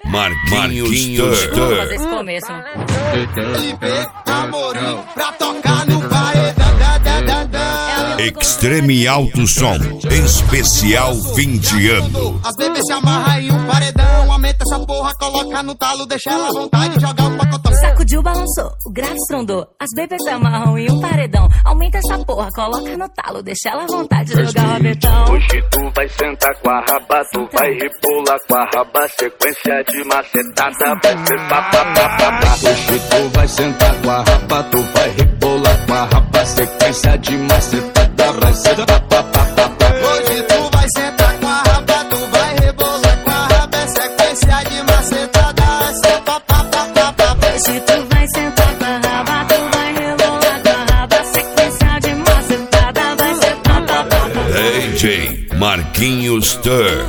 Marquinhos Stir. Vamos fazer esse começo. LB Amorim pra tocar no paredão. Extreme Alto Som, especial fim de ano. As bebês se amarram em um paredão. Aumenta essa porra, coloca no talo, deixa ela à vontade, joga um pacotão. Sacudiu, balançou, o grave estrondou. As bebês se amarram em um paredão. Aumenta essa porra, coloca no talo, deixa ela à vontade, jogar o rabetão. Hoje tu vai sentar com a raba, tu vai rebolar com a raba. Sequência de macetada vai ser papapá. Hoje tu vai sentar com a raba, tu vai rebolar com a raba. Sequência de macetada vai ser papapá. Hoje tu vai sentar com a raba, tu vai rebolar com a raba. Sequência de macetada vai ser papapá. Hoje tu vai sentar com a raba, tu vai rebolar com a raba. Sequência de macetada vai ser papapá. DJ Marquinhos Stir.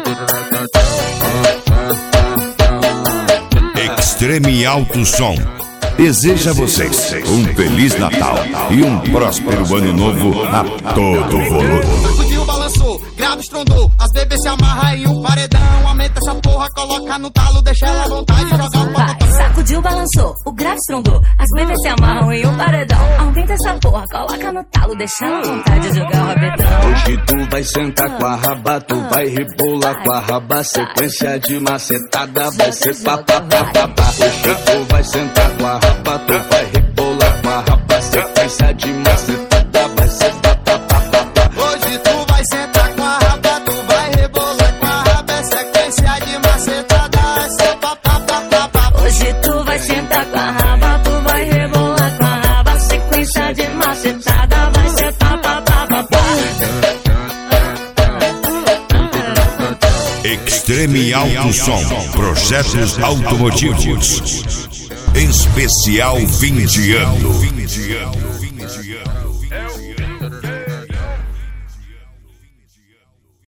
Extreme Alto Som deseja a vocês um Feliz Natal e um próspero Ano Novo a todo volume. Sacudiu, balançou, grave estrondou. As bebês se amarram em um paredão. Aumenta essa porra, coloca no talo, deixa ela à vontade, joga um pacotão. Sacudiu, balançou, o grave estrondou. As bebês se amarram em um paredão. Aumenta essa porra, coloca no talo, deixa ela à vontade, jogar o rabetão. Hoje tu vai sentar com a raba, tu vai rebolar com a raba. Sequência de macetada vai ser papapá. Hoje tu vai sentar com a raba, tu vai rebolar com a raba. Sequência de macetada vai ser papapá. Hoje tu vai sentar com a raba, tu vai rebolar com a raba. Sequência de macetada vai ser papapá. Hoje tu vai sentar com a raba, tu vai rebolar com a raba. Sequência de macetada vai ser papapá. Extreme Alto Som, projetos automotivos. Especial fim de ano.